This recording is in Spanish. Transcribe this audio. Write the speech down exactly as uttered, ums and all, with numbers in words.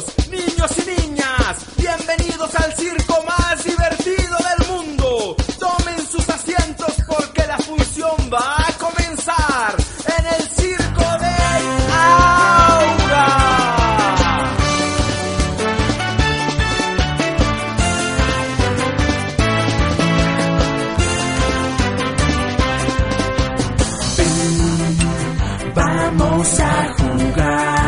Caballeros, niños y niñas, bienvenidos al circo más divertido del mundo. Tomen sus asientos porque la función va a comenzar en el circo del Aura. Ven, vamos a jugar.